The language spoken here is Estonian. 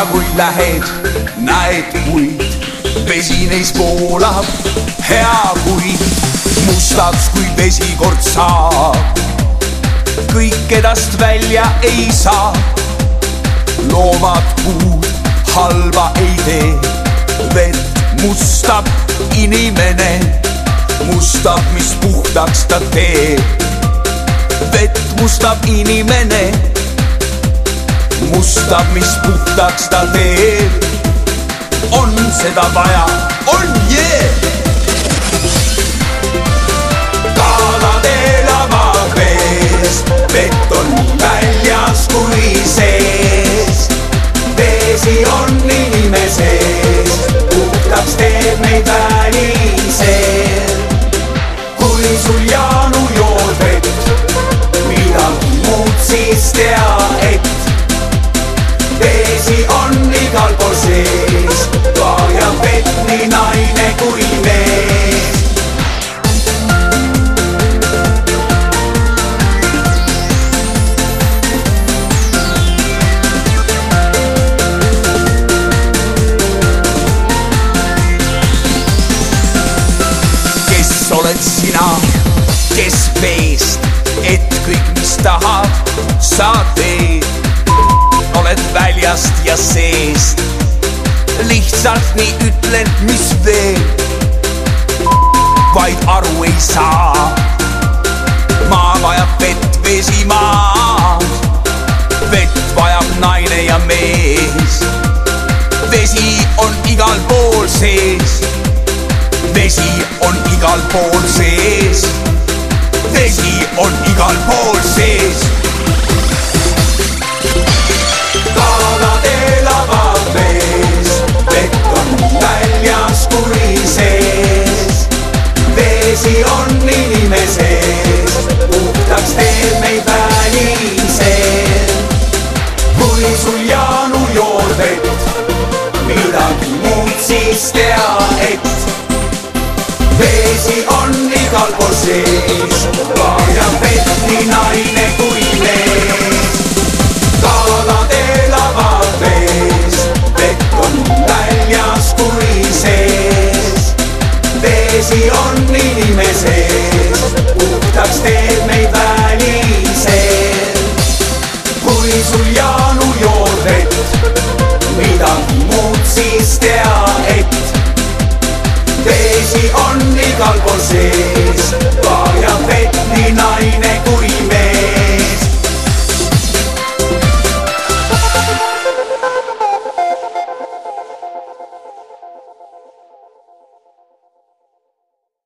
sa kui lähed, näed puid, vesi neis voolab, hea kuid mustaks, kui vesi kord saab. kõik edast välja ei saa, loomad puud halba ei tee. vett mustab inimene, mustab, mis puhtaks ta teeb. vett mustab inimene, mustab, mis puhtaks ta teeb. on seda vaja, on jee! Kalad elavad vees, vett on väljas kui sees. Vesi on inimeses, puhtaks teeb meid välisel. kui sul Jaanu jood vett, midagi muud siis tea, et vesi on igal pool sees, vajab vett nii naine kui mees. Kes oled sina, kes veest, et kõik, mis tahad, sa teed? oled väljast ja seest, lihtsalt nii ütlen, mis veel, vaid aru ei saa. maa vajab vett, vesi maad, vett vajab naine ja mees. vesi on igal pool sees, vesi on igal pool sees, vesi on igal pool sees. Kalad elavad vees, vett on väljas kui sees. Vesi on inimeses, puhtaks teeb meid välisel. kui sul Jaanu jood vett, midagi muud siis tea, et vesi on igal pool sees, vajab vett nii naine kui mees. Kalad elavad vees, vett on väljas kui sees. Vesi on inimeses, puhtaks teeb meid välisel. kui sul Jaanu jood vett, midagi muud siis tea, et vesi on igal pool sees, vajab